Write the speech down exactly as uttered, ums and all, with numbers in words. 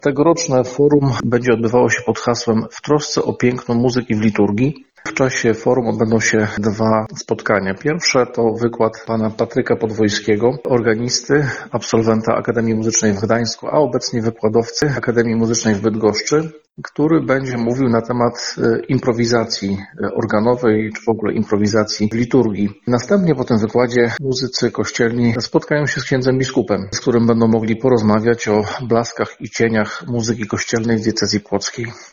Tegoroczne forum będzie odbywało się pod hasłem W trosce o piękno muzyki w liturgii. W czasie forum odbędą się dwa spotkania. Pierwsze to wykład pana Patryka Podwojskiego, organisty, absolwenta Akademii Muzycznej w Gdańsku, a obecnie wykładowcy Akademii Muzycznej w Bydgoszczy, który będzie mówił na temat improwizacji organowej, czy w ogóle improwizacji w liturgii. Następnie po tym wykładzie muzycy kościelni spotkają się z księdzem biskupem, z którym będą mogli porozmawiać o blaskach i cieniach muzyki kościelnej w diecezji płockiej.